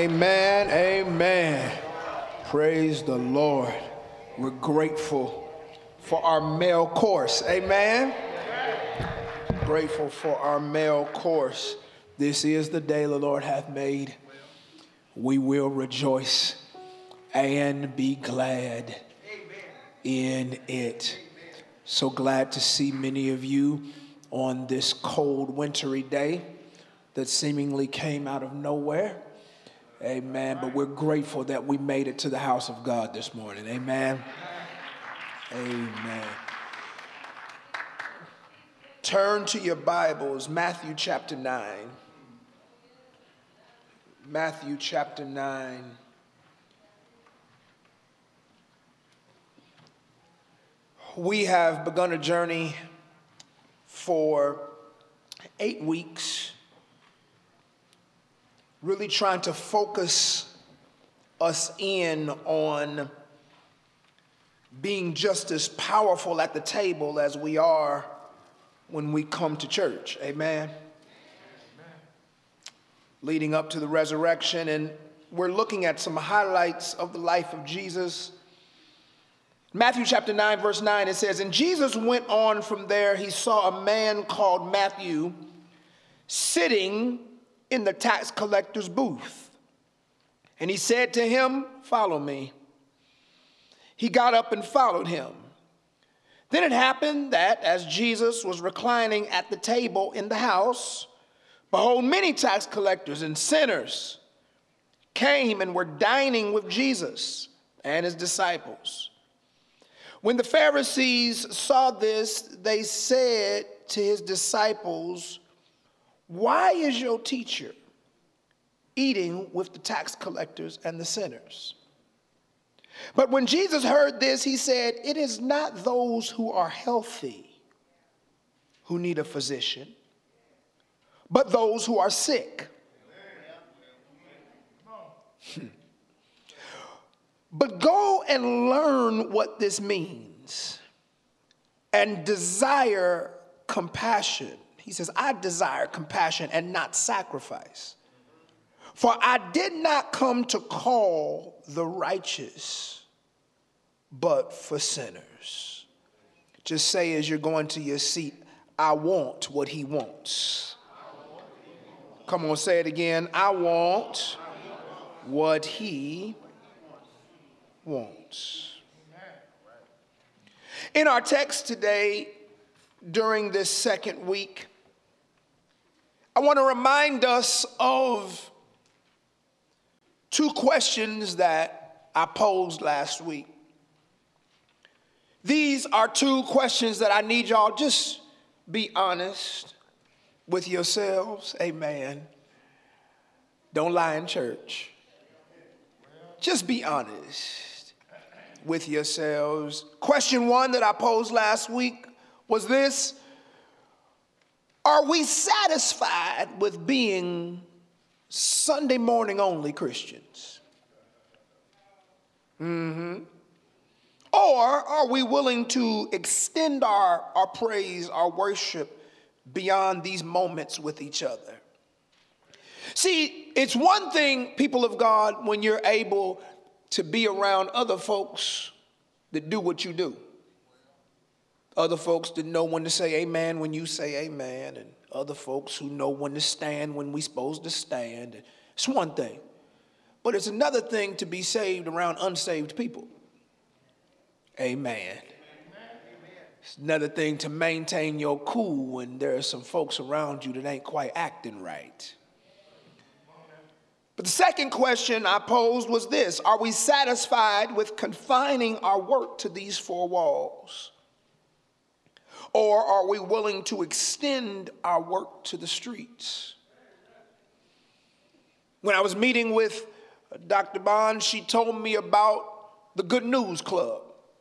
Amen, amen. Praise the Lord. We're grateful for our male course. Amen. Grateful for our male course. This is the day the Lord hath made. We will rejoice and be glad in it. So glad to see many of you on this cold, wintry day that seemingly came out of nowhere. Amen. But we're grateful that we made it to the house of God this morning. Amen. Amen. Turn to your Bibles, Matthew chapter 9. Matthew chapter 9. We have begun a journey for 8 weeks, really trying to focus us in on being just as powerful at the table as we are when we come to church. Amen. Leading up to the resurrection, and we're looking at some highlights of the life of Jesus. Matthew chapter 9, verse 9, it says, "And Jesus went on from there. He saw a man called Matthew sitting in the tax collector's booth. And he said to him, 'Follow me.' He got up and followed him. Then it happened that as Jesus was reclining at the table in the house, behold, many tax collectors and sinners came and were dining with Jesus and his disciples. When the Pharisees saw this, they said to his disciples, 'Why is your teacher eating with the tax collectors and the sinners?' But when Jesus heard this, he said, 'It is not those who are healthy who need a physician, but those who are sick. But go and learn what this means and desire compassion.' He says, 'I desire compassion and not sacrifice. For I did not come to call the righteous, but for sinners.'" Just say as you're going to your seat, "I want what he wants." Come on, say it again. I want what he wants. In our text today, during this second week, I want to remind us of two questions that I posed last week. These are two questions that I need y'all just be honest with yourselves. Amen. Don't lie in church. Just be honest with yourselves. Question one that I posed last week was this: are we satisfied with being Sunday morning only Christians? Or are we willing to extend our praise, our worship beyond these moments with each other? See, it's one thing, people of God, when you're able to be around other folks that do what you do. Other folks that know when to say amen when you say amen, and other folks who know when to stand when we're supposed to stand. It's one thing. But it's another thing to be saved around unsaved people. Amen. It's another thing to maintain your cool when there are some folks around you that ain't quite acting right. But the second question I posed was this: are we satisfied with confining our work to these four walls? Or are we willing to extend our work to the streets? When I was meeting with Dr. Bond, she told me about the Good News Club,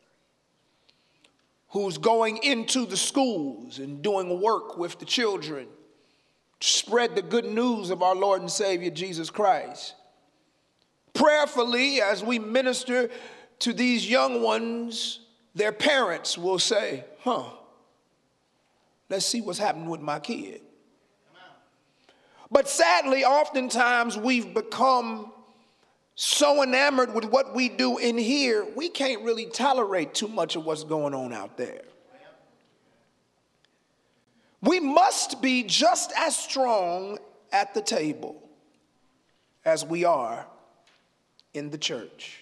who's going into the schools and doing work with the children to spread the good news of our Lord and Savior Jesus Christ. Prayerfully, as we minister to these young ones, their parents will say, let's see what's happening with my kid. But sadly, oftentimes we've become so enamored with what we do in here, we can't really tolerate too much of what's going on out there. We must be just as strong at the table as we are in the church.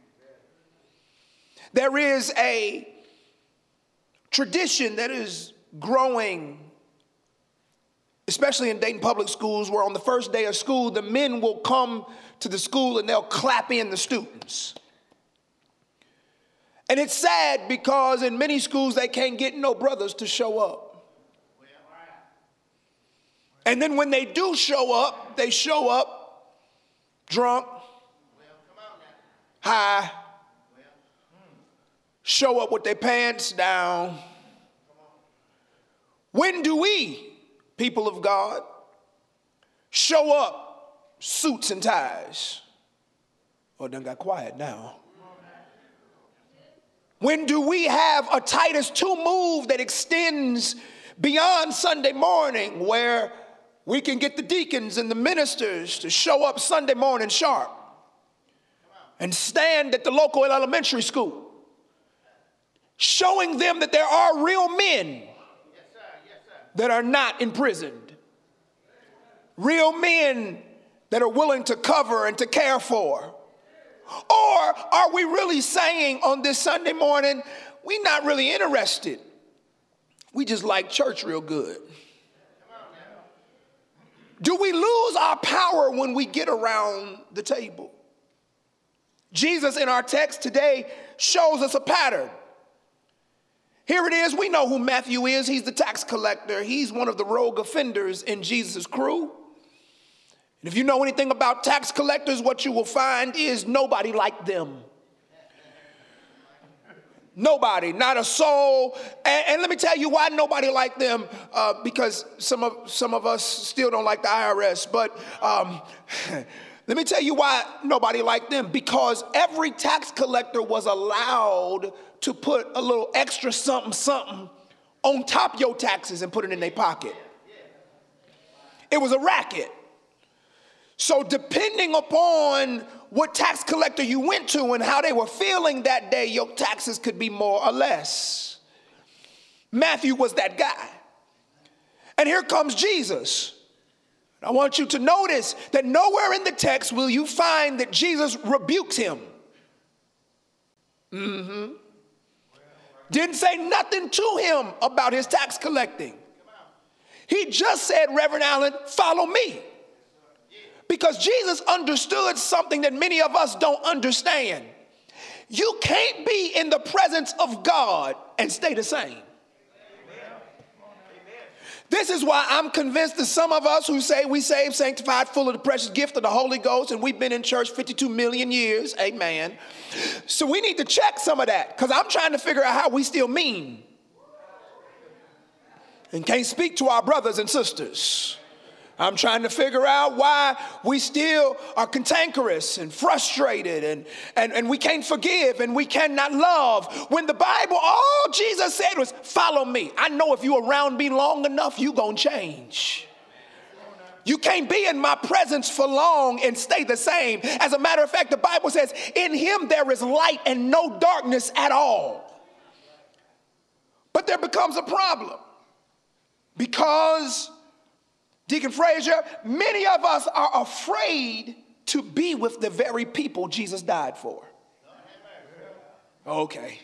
There is a tradition that is growing, especially in Dayton public schools, where on the first day of school, the men will come to the school and they'll clap in the students. And it's sad because in many schools, they can't get no brothers to show up. And then when they do show up, they show up drunk, high, show up with their pants down. When do we, people of God, show up suits and ties? Oh, it done got quiet now. When do we have a Titus 2 move that extends beyond Sunday morning, where we can get the deacons and the ministers to show up Sunday morning sharp and stand at the local elementary school, showing them that there are real men that are not imprisoned, real men that are willing to cover and to care for? Or are we really saying on this Sunday morning, we're not really interested, we just like church real good? Do we lose our power when we get around the table? Jesus in our text today shows us a pattern. Here it is. We know who Matthew is. He's the tax collector. He's one of the rogue offenders in Jesus' crew. And if you know anything about tax collectors, what you will find is nobody like them. Nobody, not a soul. And let me tell you why nobody like them, because some of us still don't like the IRS. But let me tell you why nobody liked them. Because every tax collector was allowed to put a little extra something on top of your taxes and put it in their pocket. It was a racket. So depending upon what tax collector you went to and how they were feeling that day, your taxes could be more or less. Matthew was that guy. And here comes Jesus. I want you to notice that nowhere in the text will you find that Jesus rebukes him. Didn't say nothing to him about his tax collecting. He just said, Reverend Allen, follow me. Because Jesus understood something that many of us don't understand. You can't be in the presence of God and stay the same. This is why I'm convinced that some of us who say we saved, sanctified, full of the precious gift of the Holy Ghost, and we've been in church 52 million years, amen. So we need to check some of that, because I'm trying to figure out how we still mean and can't speak to our brothers and sisters. I'm trying to figure out why we still are cantankerous and frustrated and we can't forgive and we cannot love. When the Bible, all Jesus said was, follow me. I know if you're around me long enough, you're going to change. You can't be in my presence for long and stay the same. As a matter of fact, the Bible says, in him there is light and no darkness at all. But there becomes a problem because, Deacon Frazier, many of us are afraid to be with the very people Jesus died for. Okay.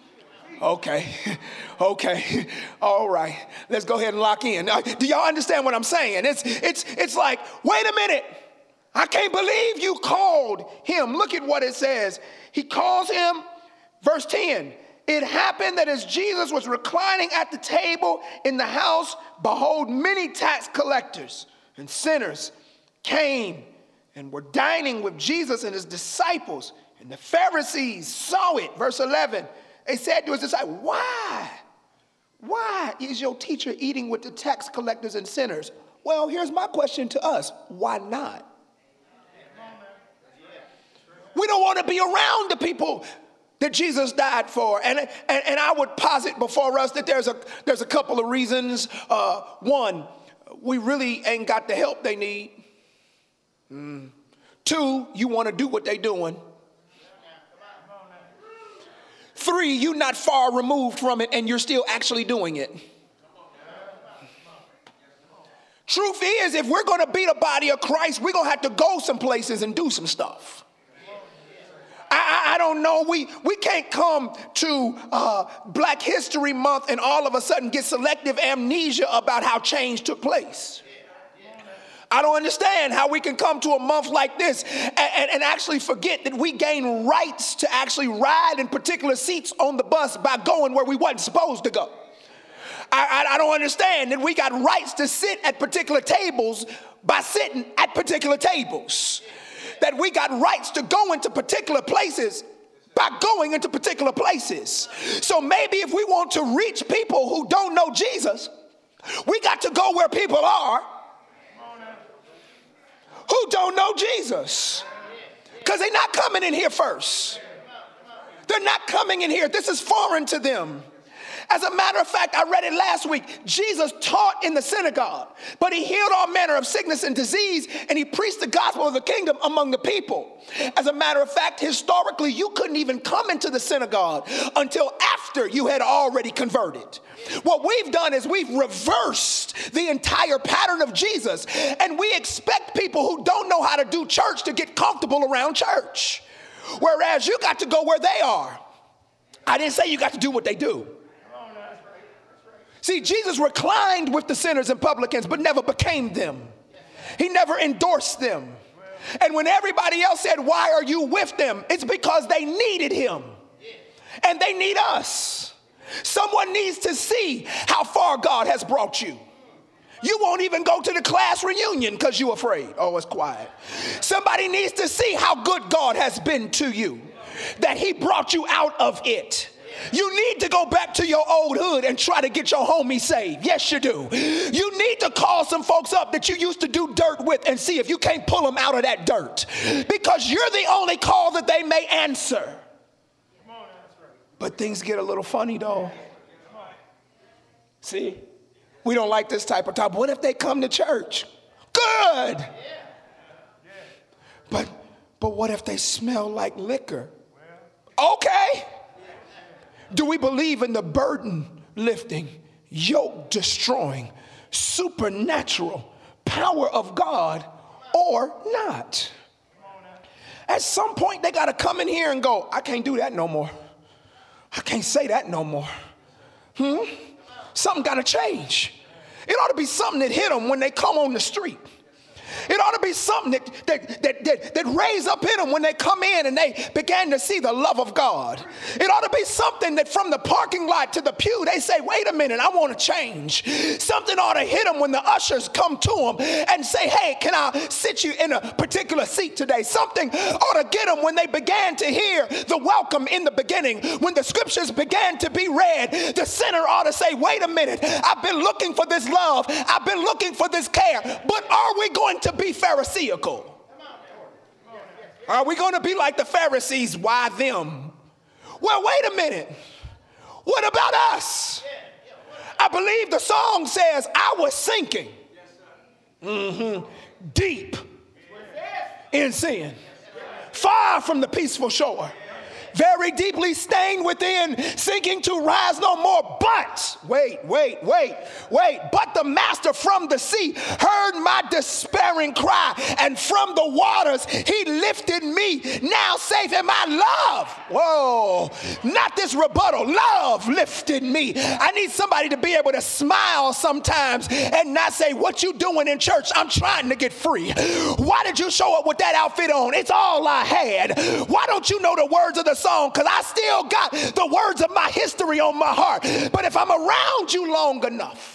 All right. Let's go ahead and lock in. Do y'all understand what I'm saying? It's like, wait a minute. I can't believe you called him. Look at what it says. He calls him, verse 10. It happened that as Jesus was reclining at the table in the house, behold, many tax collectors and sinners came and were dining with Jesus and his disciples. And the Pharisees saw it. Verse 11, they said to his disciples, why is your teacher eating with the tax collectors and sinners? Well, here's my question to us. Why not? We don't want to be around the people that Jesus died for. And I would posit before us that there's a couple of reasons. One, we really ain't got the help they need. 2, 2, you want to do what they doing. 3, you're not far removed from it and you're still actually doing it. Truth is, if we're going to be the body of Christ, we're going to have to go some places and do some stuff. I don't know. We can't come to Black History Month and all of a sudden get selective amnesia about how change took place. I don't understand how we can come to a month like this and actually forget that we gain rights to actually ride in particular seats on the bus by going where we wasn't supposed to go. I don't understand that we got rights to sit at particular tables by sitting at particular tables. That we got rights to go into particular places by going into particular places. So maybe if we want to reach people who don't know Jesus, we got to go where people are who don't know Jesus. Because they're not coming in here first. They're not coming in here. This is foreign to them. As a matter of fact, I read it last week. Jesus taught in the synagogue, but he healed all manner of sickness and disease, and he preached the gospel of the kingdom among the people. As a matter of fact, historically, you couldn't even come into the synagogue until after you had already converted. What we've done is we've reversed the entire pattern of Jesus, and we expect people who don't know how to do church to get comfortable around church, whereas you got to go where they are. I didn't say you got to do what they do. See, Jesus reclined with the sinners and publicans, but never became them. He never endorsed them. And when everybody else said, why are you with them? It's because they needed him. And they need us. Someone needs to see how far God has brought you. You won't even go to the class reunion because you're afraid. Oh, it's quiet. Somebody needs to see how good God has been to you, that he brought you out of it. You need to go back to your old hood and try to get your homie saved. Yes, you do. You need to call some folks up that you used to do dirt with and see if you can't pull them out of that dirt. Because you're the only call that they may answer. But things get a little funny, though. See, we don't like this type of talk. What if they come to church? Good. But what if they smell like liquor? Okay. Do we believe in the burden lifting, yoke destroying, supernatural power of God or not? At some point, they got to come in here and go, I can't do that no more. I can't say that no more. Something got to change. It ought to be something that hit them when they come on the street. It ought to be something that raised up in them when they come in and they began to see the love of God. It ought to be something that from the parking lot to the pew, they say, wait a minute, I want to change. Something ought to hit them when the ushers come to them and say, hey, can I sit you in a particular seat today? Something ought to get them when they began to hear the welcome in the beginning. When the scriptures began to be read, the sinner ought to say, wait a minute, I've been looking for this love. I've been looking for this care. But are we going to be Pharisaical? Are we going to be like the Pharisees? Why them? Well, wait a minute. What about us? I believe the song says, I was sinking deep in sin, far from the peaceful shore, very deeply stained within, sinking to rise no more. But, but the master from the sea heard my despairing cry, and from the waters he lifted me. Now safe am I, love. Whoa, not this rebuttal. Love lifted me. I need somebody to be able to smile sometimes and not say, what you doing in church? I'm trying to get free. Why did you show up with that outfit on? It's all I had. Why don't you know the words of the song? Because I still got the words of my history on my heart. But if I'm around you long enough.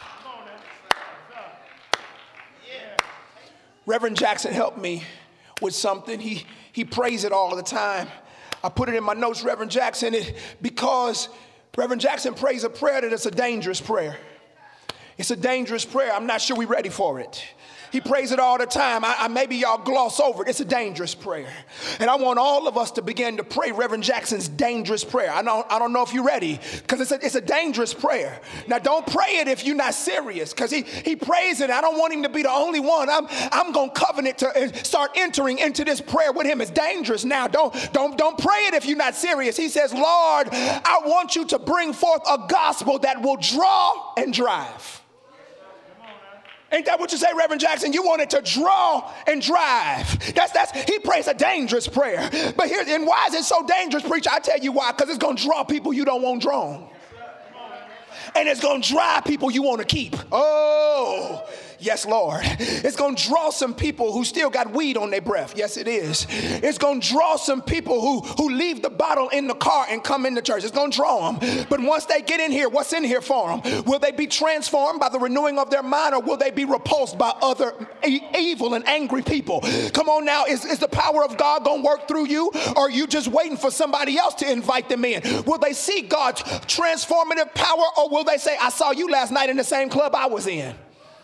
Reverend Jackson helped me with something. He prays it all the time. I put it in my notes, Reverend Jackson, because Reverend Jackson prays a prayer that is a dangerous prayer. It's a dangerous prayer. I'm not sure we're ready for it. He prays it all the time. Maybe y'all gloss over it. It's a dangerous prayer. And I want all of us to begin to pray Reverend Jackson's dangerous prayer. I don't know if you're ready, because it's a dangerous prayer. Now, don't pray it if you're not serious, because he prays it. I don't want him to be the only one. I'm going to covenant to start entering into this prayer with him. It's dangerous now. Don't pray it if you're not serious. He says, Lord, I want you to bring forth a gospel that will draw and drive. Ain't that what you say, Reverend Jackson? You want it to draw and drive. He prays a dangerous prayer. But and why is it so dangerous, preacher? I tell you why. Because it's going to draw people you don't want drawn. And it's going to drive people you want to keep. Oh, yes, Lord. It's going to draw some people who still got weed on their breath. Yes, it is. It's going to draw some people who leave the bottle in the car and come into church. It's going to draw them. But once they get in here, what's in here for them? Will they be transformed by the renewing of their mind, or will they be repulsed by other evil and angry people? Come on now. Is the power of God going to work through you, or are you just waiting for somebody else to invite them in? Will they see God's transformative power, or will they say, I saw you last night in the same club I was in?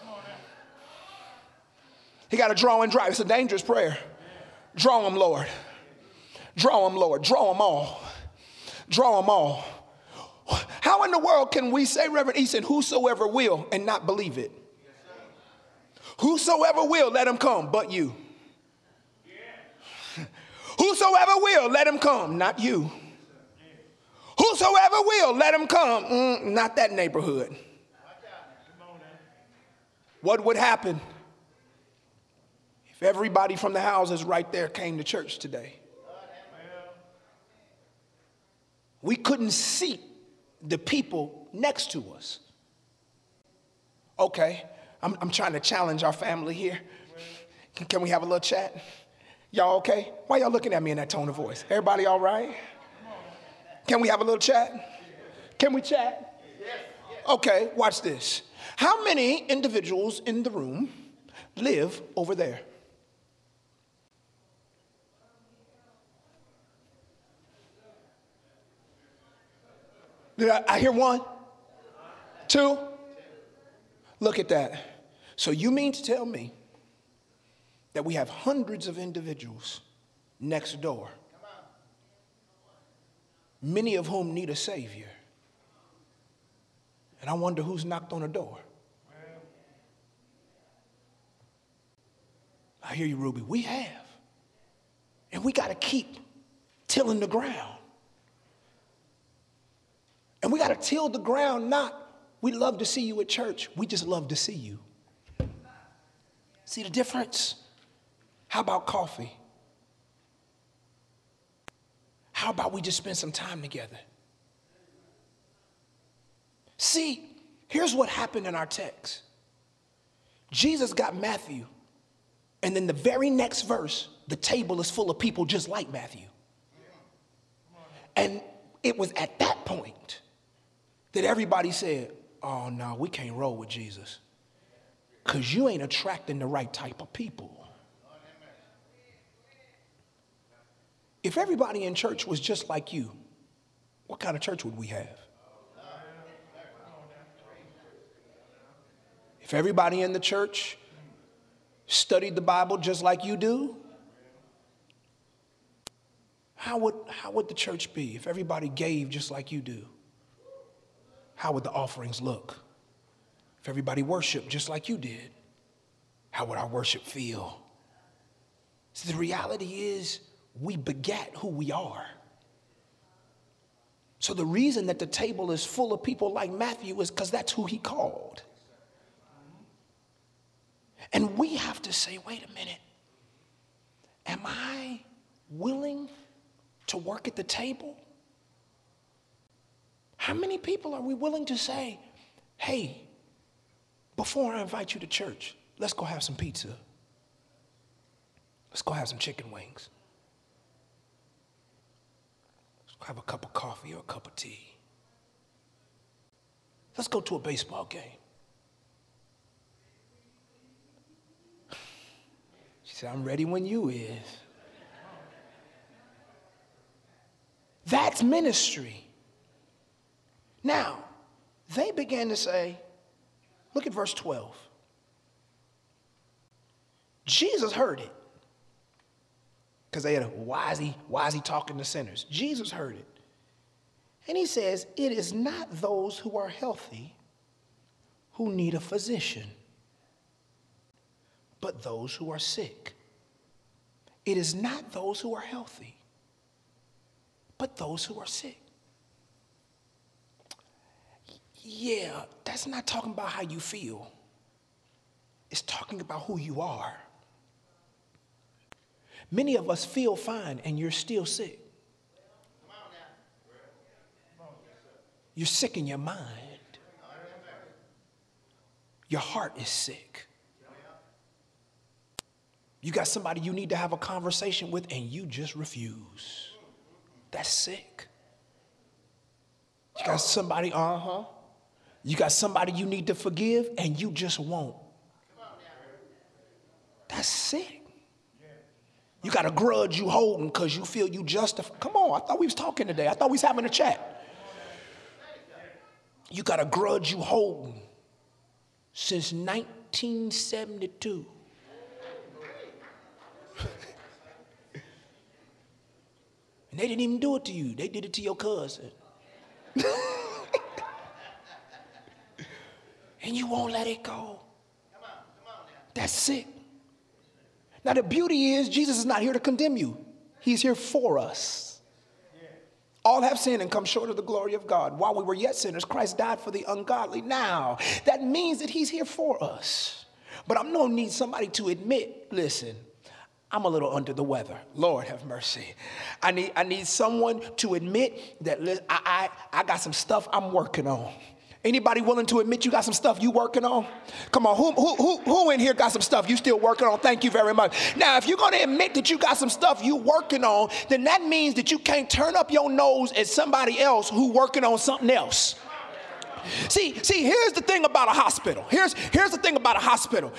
He got to draw and drive. It's a dangerous prayer. Draw them, Lord. Draw them, Lord. Draw them all. Draw them all. How in the world can we say, Reverend Easton, whosoever will, and not believe it? Whosoever will, let him come, but you. Whosoever will, let him come, not you. Whosoever will, let him come, not that neighborhood. What would happen if everybody from the houses right there came to church today? We couldn't seat the people next to us. Okay, I'm trying to challenge our family here. Can we have a little chat? Y'all okay? Why y'all looking at me in that tone of voice? Everybody all right? Can we have a little chat? Can we chat? Okay, watch this. How many individuals in the room live over there? Did I hear one? Two? Look at that. So you mean to tell me that we have hundreds of individuals next door, many of whom need a Savior? And I wonder who's knocked on the door. I hear you, Ruby. We have. And we got to keep tilling the ground. And we got to till the ground, not we love to see you at church. We just love to see you. See the difference? How about coffee? How about we just spend some time together? See, here's what happened in our text. Jesus got Matthew, and then the very next verse, the table is full of people just like Matthew. And it was at that point that everybody said, oh, no, we can't roll with Jesus because you ain't attracting the right type of people. If everybody in church was just like you, what kind of church would we have? If everybody in the church studied the Bible just like you do, how would the church be? If everybody gave just like you do, how would the offerings look? If everybody worshiped just like you did, how would our worship feel? So the reality is we begat who we are. So the reason that the table is full of people like Matthew is because that's who he called. And we have to say, wait a minute, am I willing to work at the table? How many people are we willing to say, hey, before I invite you to church, let's go have some pizza. Let's go have some chicken wings. Let's go have a cup of coffee or a cup of tea. Let's go to a baseball game. She said, I'm ready when you is. That's ministry. Now, they began to say, look at verse 12. Jesus heard it. Because they had a why is he talking to sinners? Jesus heard it. And he says, it is not those who are healthy who need a physician, but those who are sick. It is not those who are healthy, but those who are sick. Yeah, that's not talking about how you feel. It's talking about who you are. Many of us feel fine and you're still sick. You're sick in your mind. Your heart is sick. You got somebody you need to have a conversation with and you just refuse. That's sick. You got somebody, You got somebody you need to forgive and you just won't. That's sick. You got a grudge you holding because you feel you justify. Come on, I thought we was talking today. I thought we was having a chat. You got a grudge you holding since 1972. And they didn't even do it to you. They did it to your cousin. And you won't let it go. That's sick. Now the beauty is Jesus is not here to condemn you. He's here for us. All have sinned and come short of the glory of God. While we were yet sinners, Christ died for the ungodly. Now, that means that he's here for us. But I'm going to need somebody to admit, listen, I'm a little under the weather. Lord have mercy. I need someone to admit that I got some stuff I'm working on. Anybody willing to admit you got some stuff you working on? Come on, who in here got some stuff you still working on? Thank you very much. Now, if you're going to admit that you got some stuff you working on, then that means that you can't turn up your nose at somebody else who working on something else. See, here's the thing about a hospital. Here's the thing about a hospital.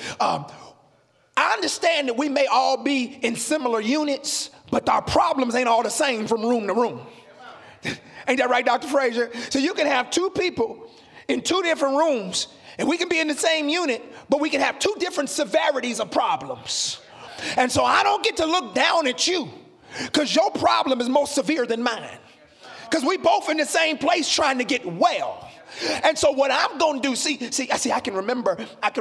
I understand that we may all be in similar units, but our problems ain't all the same from room to room. Ain't that right, Dr. Frazier? So you can have two people in two different rooms, and we can be in the same unit, but we can have two different severities of problems. And so I don't get to look down at you because your problem is more severe than mine, because we both in the same place trying to get well. And so what I'm going to do, I can remember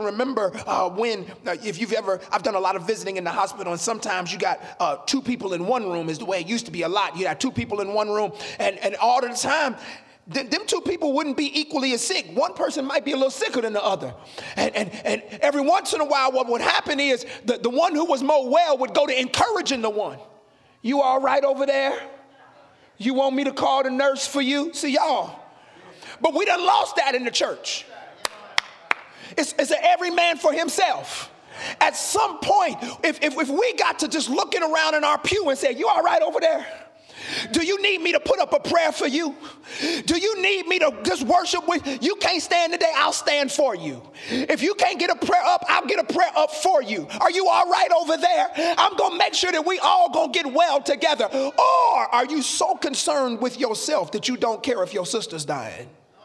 when, if you've ever, I've done a lot of visiting in the hospital, and sometimes you got two people in one room is the way it used to be a lot. You had two people in one room, and all the time, them two people wouldn't be equally as sick. One person might be a little sicker than the other. And every once in a while, what would happen is the one who was more well would go to encouraging the one. You all right over there? You want me to call the nurse for you? See, y'all. But we done lost that in the church. It's an every man for himself. At some point, if we got to just looking around in our pew and say, you all right over there? Do you need me to put up a prayer for you? Do you need me to just worship with you? You can't stand today, I'll stand for you. If you can't get a prayer up, I'll get a prayer up for you. Are you all right over there? I'm going to make sure that we all going to get well together. Or are you so concerned with yourself that you don't care if your sister's dying?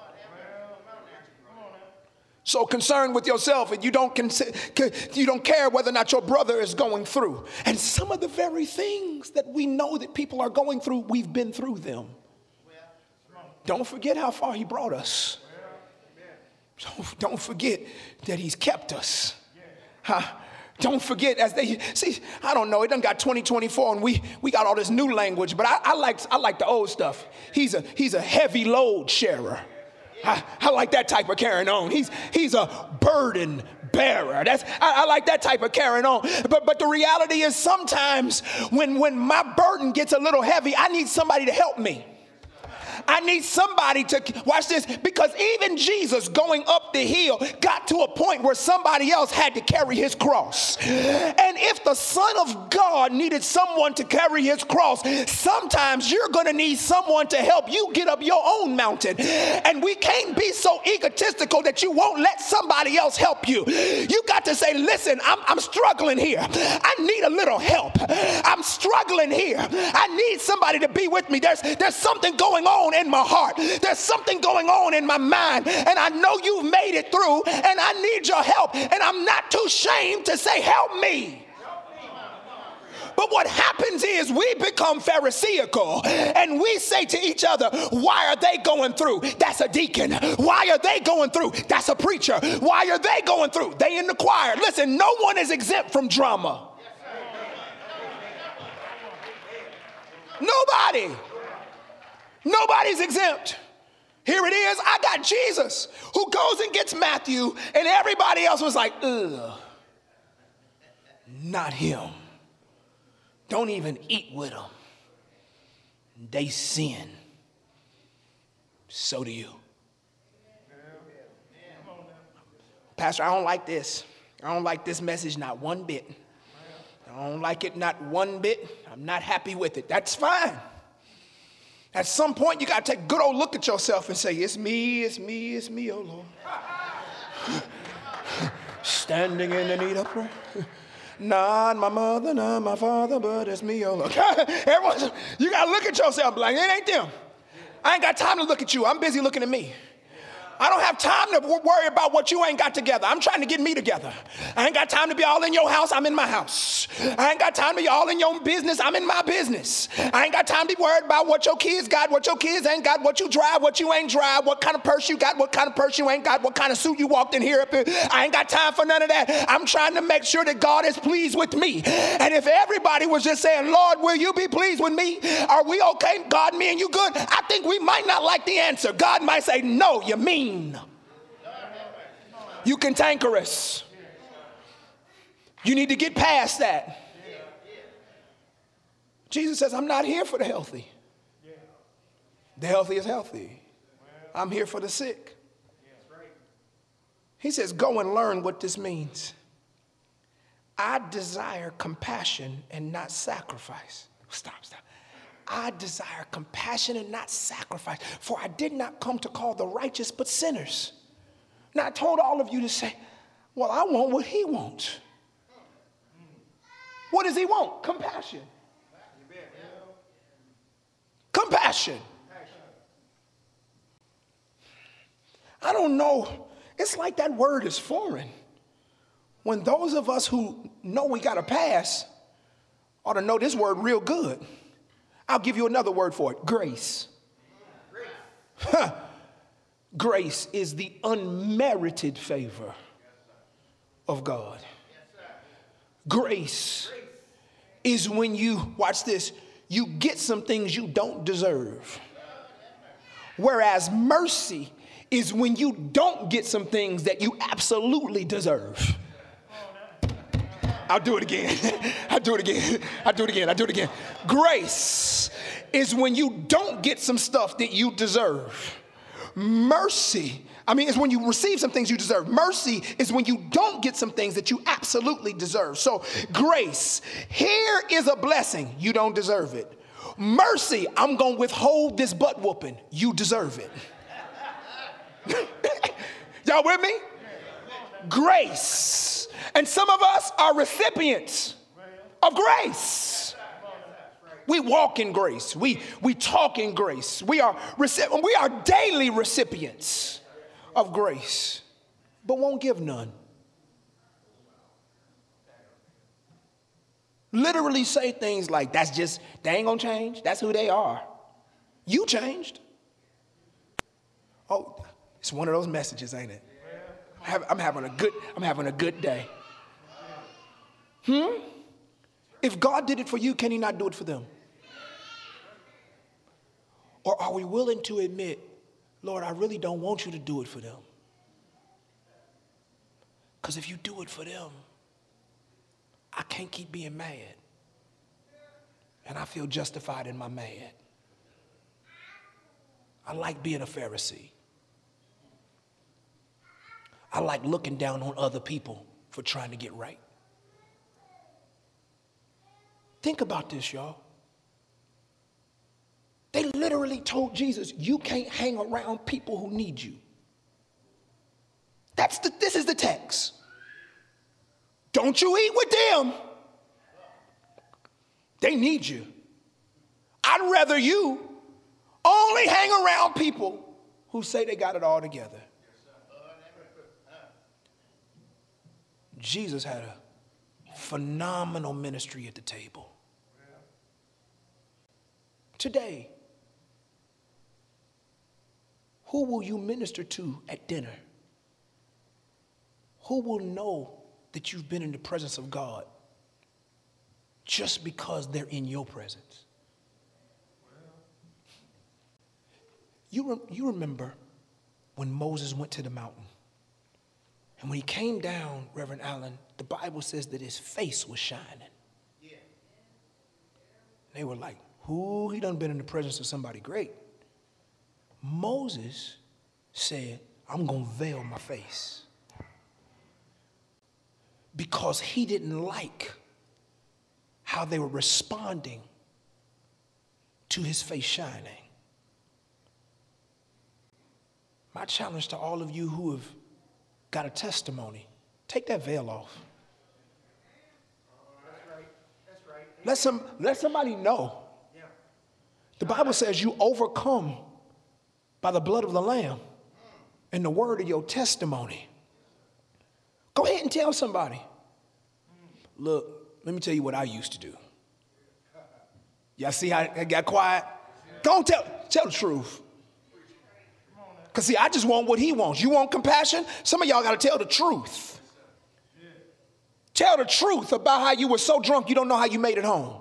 So concerned with yourself, and you don't care whether or not your brother is going through. And some of the very things that we know that people are going through, we've been through them. Don't forget how far he brought us. Don't forget that he's kept us. Don't forget, as they see, I don't know, it done got 2024 and we got all this new language, but I like the old stuff. He's a heavy load sharer. I like that type of carrying on. He's a burden bearer. I like that type of carrying on. But the reality is sometimes when my burden gets a little heavy, I need somebody to help me. I need somebody to, watch this, because even Jesus going up the hill got to a point where somebody else had to carry his cross. And if the Son of God needed someone to carry his cross, sometimes you're going to need someone to help you get up your own mountain. And we can't be so egotistical that you won't let somebody else help you. You got to say, listen, I'm struggling here. I need a little help. I'm struggling here. I need somebody to be with me. There's something going on in my heart. There's something going on in my mind, and I know you've made it through, and I need your help, and I'm not too ashamed to say, help me. But what happens is we become Pharisaical and we say to each other, why are they going through? That's a deacon. Why are they going through? That's a preacher. Why are they going through? They in the choir. Listen, no one is exempt from drama. Nobody. Nobody's exempt. Here it is. I got Jesus who goes and gets Matthew, and everybody else was like, ugh, not him. Don't even eat with them. They sin. So do you. Pastor, I don't like this. I don't like this message not one bit. I don't like it not one bit. I'm not happy with it. That's fine. At some point, you got to take a good old look at yourself and say, it's me, oh Lord. Standing in the need of prayer. Not my mother, not my father, but it's me, oh Lord. Everyone, you got to look at yourself like, it ain't them. I ain't got time to look at you. I'm busy looking at me. I don't have time to worry about what you ain't got together. I'm trying to get me together. I ain't got time to be all in your house. I'm in my house. I ain't got time to be all in your business. I'm in my business. I ain't got time to be worried about what your kids got, what your kids ain't got, what you drive, what you ain't drive, what kind of purse you got, what kind of purse you ain't got, what kind of suit you walked in here. I ain't got time for none of that. I'm trying to make sure that God is pleased with me. And if everybody was just saying, Lord, will you be pleased with me? Are we okay? God, me and you good? I think we might not like the answer. God might say, no, you mean. You cantankerous. You need to get past that. Jesus says, I'm not here for the healthy. The healthy is healthy. I'm here for the sick. He says, go and learn what this means. I desire compassion and not sacrifice. Stop. I desire compassion and not sacrifice, for I did not come to call the righteous but sinners. Now I told all of you to say, well, I want what he wants. What does he want? Compassion. Compassion. I don't know. It's like that word is foreign. When those of us who know we got to pass ought to know this word real good. I'll give you another word for it. Grace. Grace is the unmerited favor of God. Grace is when you, watch this, you get some things you don't deserve. Whereas mercy is when you don't get some things that you absolutely deserve. I'll do it again. I'll do it again. Grace is when you don't get some stuff that you deserve. Mercy, is when you receive some things you deserve. Mercy is when you don't get some things that you absolutely deserve. So grace, here is a blessing. You don't deserve it. Mercy, I'm going to withhold this butt whooping. You deserve it. Y'all with me? Grace. And some of us are recipients of grace. We walk in grace. We talk in grace. We are daily recipients of grace, but won't give none. Literally say things like, they ain't gonna change. That's who they are. You changed. Oh, it's one of those messages, ain't it? I'm having a good day. If God did it for you, can he not do it for them? Or are we willing to admit, Lord, I really don't want you to do it for them? Because if you do it for them, I can't keep being mad. And I feel justified in my mad. I like being a Pharisee. I like looking down on other people for trying to get right. Think about this, y'all. They literally told Jesus, you can't hang around people who need you. This is the text. Don't you eat with them. They need you. I'd rather you only hang around people who say they got it all together. Jesus had a phenomenal ministry at the table. Today, who will you minister to at dinner? Who will know that you've been in the presence of God just because they're in your presence? You remember when Moses went to the mountain. And when he came down, Reverend Allen, the Bible says that his face was shining. Yeah. They were like, who? He done been in the presence of somebody great. Moses said, I'm going to veil my face. Because he didn't like how they were responding to his face shining. My challenge to all of you who have got a testimony, take that veil off. That's right. Let somebody know. The Bible says you overcome by the blood of the Lamb and the word of your testimony. Go ahead and tell somebody. Look, let me tell you what I used to do. Y'all see how I got quiet? Go on, tell the truth. Because see, I just want what he wants. You want compassion? Some of y'all got to tell the truth. Tell the truth about how you were so drunk you don't know how you made it home.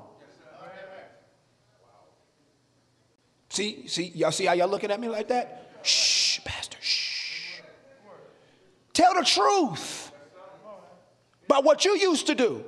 See, y'all see how y'all looking at me like that? Shh, Pastor, shh. Tell the truth about what you used to do.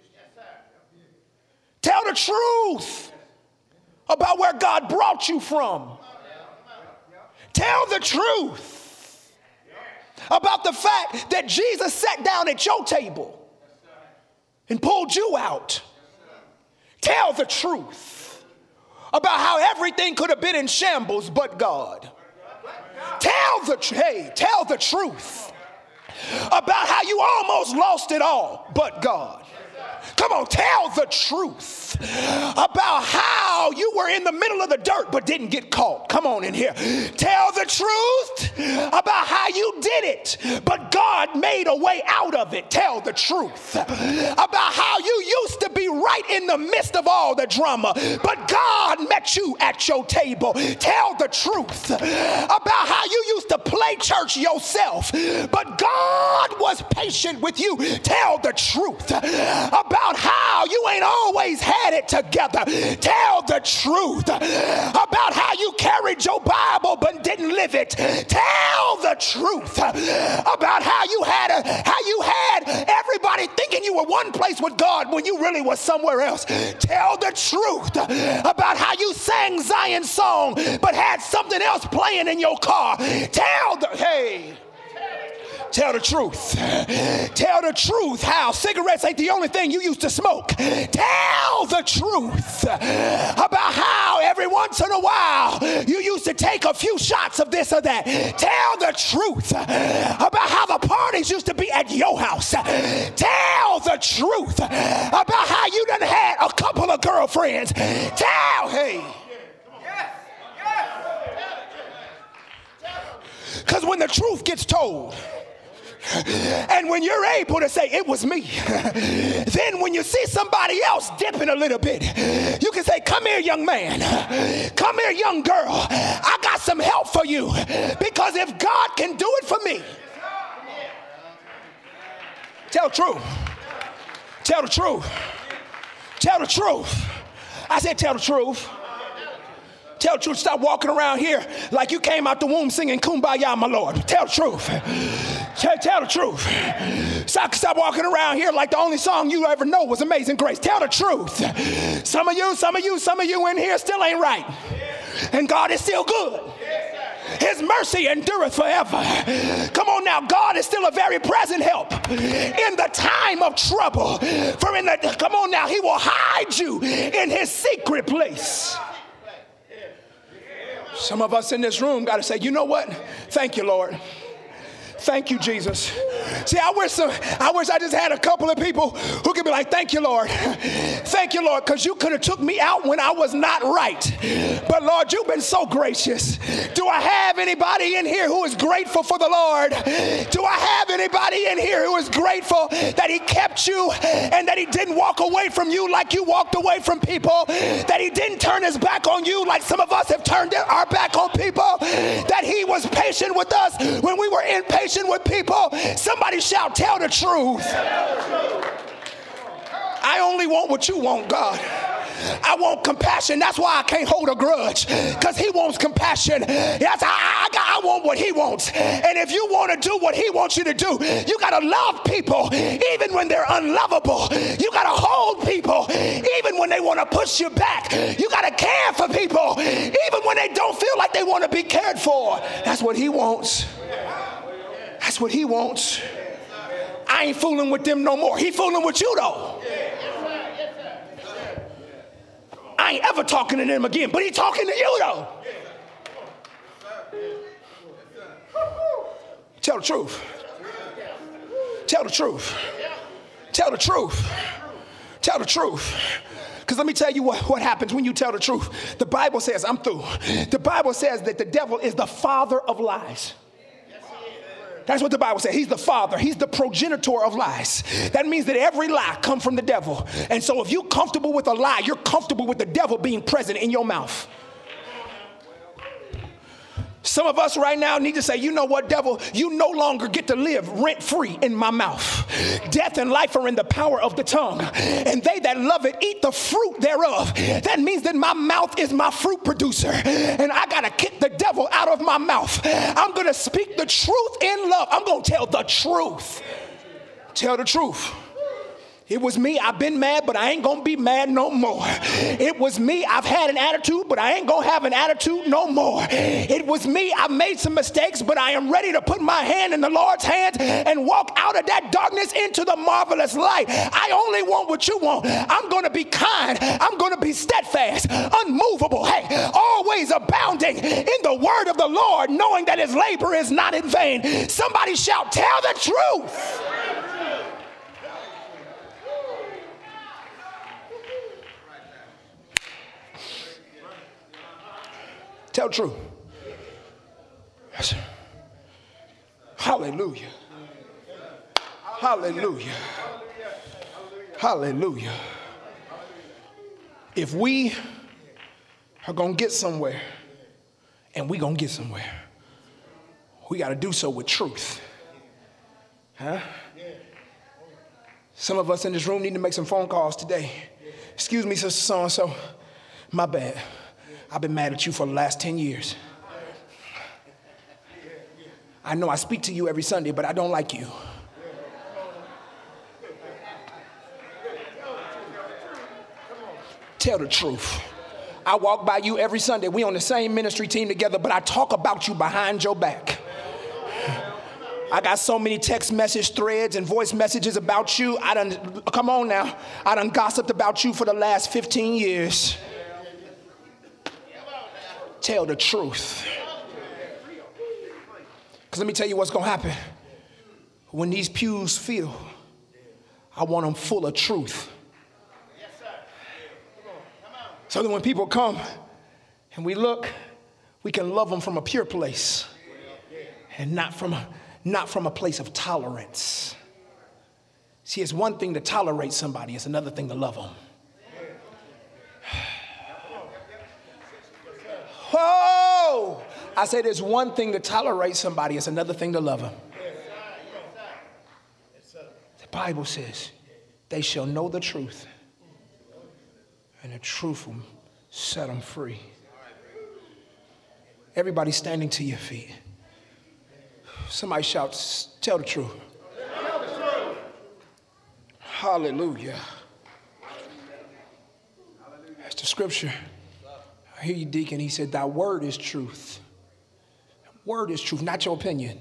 Tell the truth about where God brought you from. Tell the truth about the fact that Jesus sat down at your table and pulled you out. Tell the truth about how everything could have been in shambles but God. Tell the truth about how you almost lost it all but God. Come on, tell the truth about how you were in the middle of the dirt but didn't get caught. Come on in here. Tell the truth about how you did it, but God made a way out of it. Tell the truth about how you used to be right in the midst of all the drama, but God met you at your table. Tell the truth about how you used to play church yourself, but God was patient with you. Tell the truth about how you ain't always had it together. Tell the truth about how you carried your Bible but didn't live it. Tell the truth about how you had everybody thinking you were one place with God when you really was somewhere else. Tell the truth about how you sang Zion's song but had something else playing in your car. Tell the truth. Tell the truth how cigarettes ain't the only thing you used to smoke. Tell the truth about how every once in a while you used to take a few shots of this or that. Tell the truth about how the parties used to be at your house. Tell the truth about how you done had a couple of girlfriends. Because when the truth gets told, and when you're able to say, it was me, then when you see somebody else dipping a little bit, you can say, come here, young man. Come here, young girl. I got some help for you. Because if God can do it for me, tell the truth. Tell the truth. Tell the truth. I said, tell the truth. Tell the truth. Stop walking around here like you came out the womb singing Kumbaya, my Lord. Tell the truth. Tell the truth. Stop walking around here like the only song you ever know was Amazing Grace. Tell the truth. Some of you in here still ain't right. And God is still good. His mercy endureth forever. Come on now, God is still a very present help in the time of trouble. Come on now, he will hide you in his secret place. Some of us in this room got to say, you know what? Thank you, Lord. Thank you, Jesus. See, I wish I just had a couple of people who could be like, thank you, Lord. Thank you, Lord, because you could have took me out when I was not right. But Lord, you've been so gracious. Do I have anybody in here who is grateful for the Lord? Do I have anybody in here who is grateful that he kept you and that he didn't walk away from you like you walked away from people? That he didn't turn his back on you like some of us have turned our back on people? That he was patient with us when we were impatient with people? Somebody shout, tell the truth. I only want what you want, God. I want compassion. That's why I can't hold a grudge, because he wants compassion. Yes, I want what he wants. And if you want to do what he wants you to do, you got to love people even when they're unlovable. You got to hold people even when they want to push you back. You got to care for people even when they don't feel like they want to be cared for. That's what he wants. That's what he wants. I ain't fooling with them no more. He fooling with you though. I ain't ever talking to them again, but he talking to you though. Tell the truth. Tell the truth. Tell the truth. Tell the truth. Because let me tell you what happens when you tell the truth. The Bible says, I'm through. The Bible says that the devil is the father of lies. That's what the Bible says. He's the father. He's the progenitor of lies. That means that every lie comes from the devil. And so if you're comfortable with a lie, you're comfortable with the devil being present in your mouth. Some of us right now need to say, you know what, devil? You no longer get to live rent-free in my mouth. Death and life are in the power of the tongue, and they that love it eat the fruit thereof. That means that my mouth is my fruit producer, and I got to kick the devil out of my mouth. I'm going to speak the truth in love. I'm going to tell the truth. Tell the truth. It was me, I've been mad, but I ain't gonna be mad no more. It was me, I've had an attitude, but I ain't gonna have an attitude no more. It was me, I've made some mistakes, but I am ready to put my hand in the Lord's hand and walk out of that darkness into the marvelous light. I only want what you want. I'm gonna be kind, I'm gonna be steadfast, unmovable, hey, always abounding in the word of the Lord, knowing that his labor is not in vain. Somebody shout, tell the truth. Tell the truth. Hallelujah. Hallelujah. Hallelujah. If we are going to get somewhere, and we're going to get somewhere, we got to do so with truth. Huh? Some of us in this room need to make some phone calls today. Excuse me, Sister So-and-so. My bad. I've been mad at you for the last 10 years. I know I speak to you every Sunday, but I don't like you. Tell the truth. I walk by you every Sunday. We on the same ministry team together, but I talk about you behind your back. I got so many text message threads and voice messages about you. Come on now. I done gossiped about you for the last 15 years. Tell the truth. Because let me tell you what's going to happen. When these pews fill, I want them full of truth. So that when people come and we look, we can love them from a pure place and not from a place of tolerance. See, it's one thing to tolerate somebody. It's another thing to love them. Whoa! I said it's one thing to tolerate somebody, it's another thing to love them. The Bible says, they shall know the truth, and the truth will set them free. Everybody standing to your feet. Somebody shouts, tell the truth. Tell the truth. Hallelujah. That's the scripture. I hear you, Deacon. He said, thy word is truth. Word is truth, not your opinion.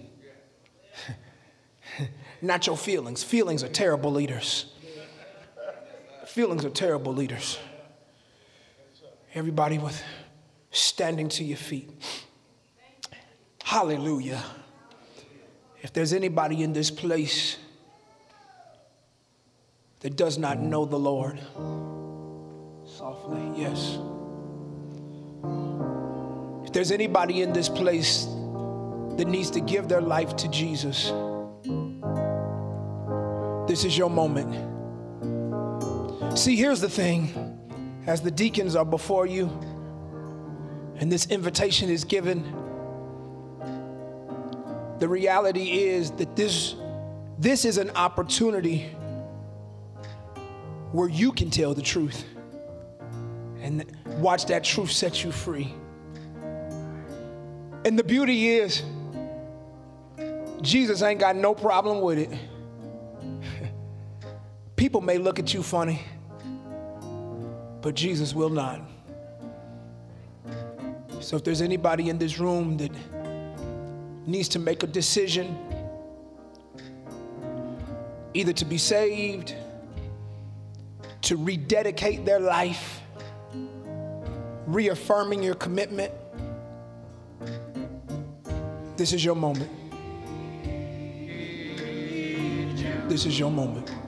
Not your feelings. Feelings are terrible leaders. Feelings are terrible leaders. Everybody with standing to your feet. Hallelujah. If there's anybody in this place that does not know the Lord, softly, yes. If there's anybody in this place that needs to give their life to Jesus, this is your moment. See, here's the thing. As the deacons are before you and this invitation is given, the reality is that this is an opportunity where you can tell the truth and watch that truth set you free. And the beauty is, Jesus ain't got no problem with it. People may look at you funny, but Jesus will not. So if there's anybody in this room that needs to make a decision, either to be saved, to rededicate their life, reaffirming your commitment, this is your moment. This is your moment.